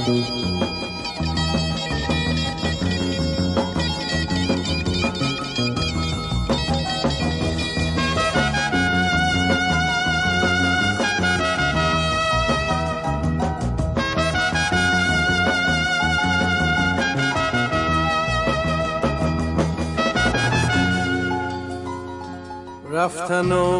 رفتن و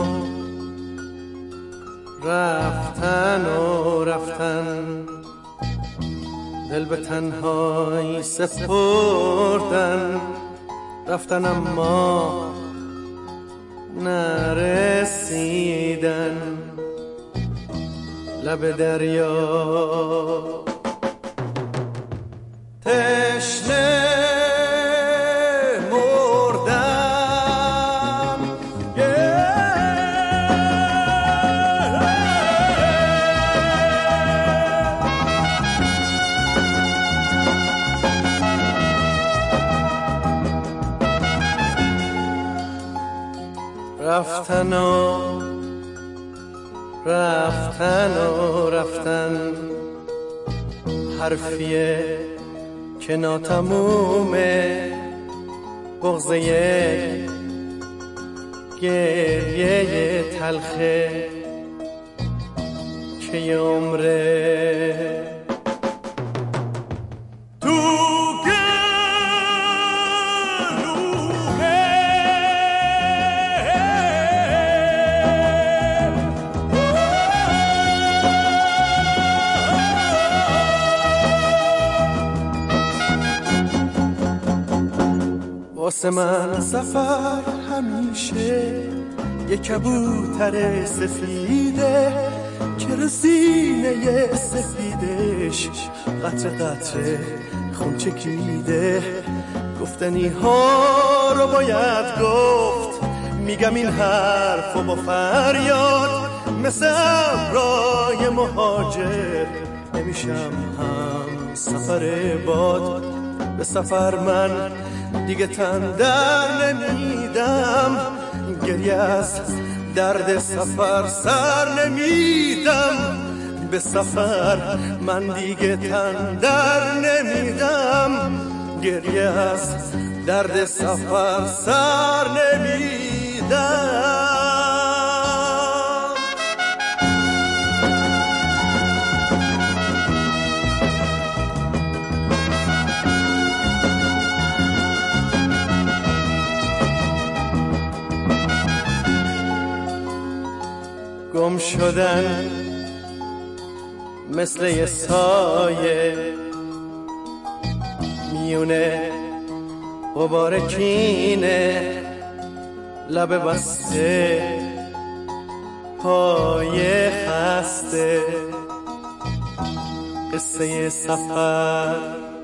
رفتن و رفتن، دل به تنهایی سپردن. رفتن اما نرسیدن، لب دریا تشنه رفتن و رفتن و رفتن، حرفیه که ناتمومه، بغض یک گریه تلخه که یه عمره واسه من سفر همیشه یه کبوتر سفیده که رو سینه سفیدش قطره قطره خون چکیده. گفتنی ها رو باید گفت، میگم این حرف و با فریاد، مثل ابرای مهاجر نمیشم هم سفر باد. به سفر من دیگه تن در نمیدم، گریه از درد سفر سر نمیدم. به سفر من دیگه تن در نمیدم، گریه از درد سفر سر نمیدم. گم شدن مثل یه سایه میونه غبار کینه، لب بسته پای خسته، قصه سفر